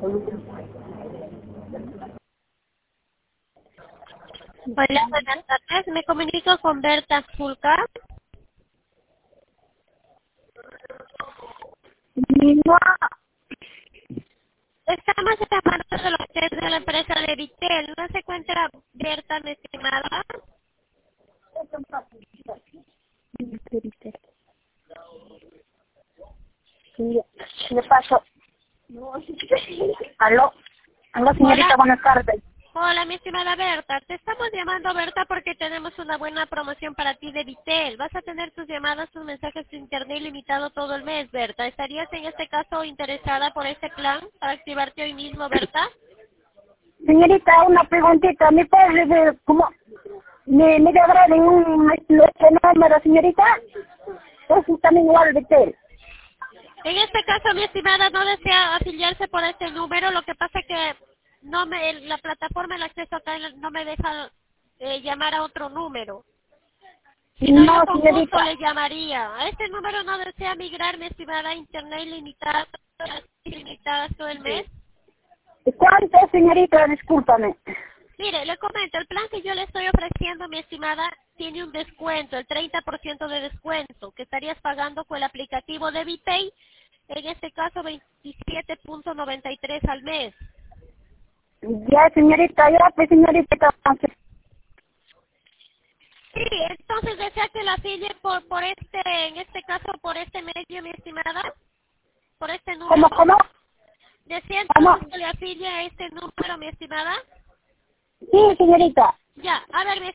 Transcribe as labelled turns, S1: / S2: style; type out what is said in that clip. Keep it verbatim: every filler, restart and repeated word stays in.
S1: Hola, buenas tardes. Me comunico con Berta Fulcar.
S2: No,
S1: Estamos llamando de los hotel de la empresa de Vitel. ¿No se encuentra Berta, mi estimada?
S2: sí, le paso. Aló, aló señorita,
S1: Hola.
S2: buenas tardes.
S1: Hola, mi estimada Berta. Te estamos llamando, Berta, porque tenemos una buena promoción para ti de Vitel. Vas a tener tus llamadas, tus mensajes de internet limitado todo el mes, Berta. ¿Estarías en este caso interesada por este plan para activarte hoy mismo, Berta?
S2: Señorita, una preguntita, ¿me puede ver cómo me, me deberá de un este número, señorita? Es también igual de tel.
S1: En este caso, mi estimada, no desea afiliarse por este número. Lo que pasa es que no me, el- la plataforma, el acceso acá no me deja eh, llamar a otro número. Si no, yo
S2: No,
S1: con gusto
S2: señorita.
S1: le llamaría. A este número no desea migrar, mi estimada, a internet limitada, limitadas todo el mes.
S2: ¿Cuánto, señorita? Discúlpame.
S1: Mire, le comento, el plan que yo le estoy ofreciendo, mi estimada, tiene un descuento, el treinta por ciento de descuento, que estarías pagando con el aplicativo de VPay, en este caso veintisiete punto noventa y tres al mes.
S2: Ya, señorita, ya, pues, señorita, entonces.
S1: Sí, entonces desea que la afilie por, por este, en este caso, por este medio, mi estimada, por este
S2: ¿Cómo,
S1: número.
S2: cómo?
S1: ¿Desea
S2: ¿Cómo?
S1: entonces que le afilie a este número, mi estimada?
S2: Sí, señorita.
S1: Ya, a ver, mi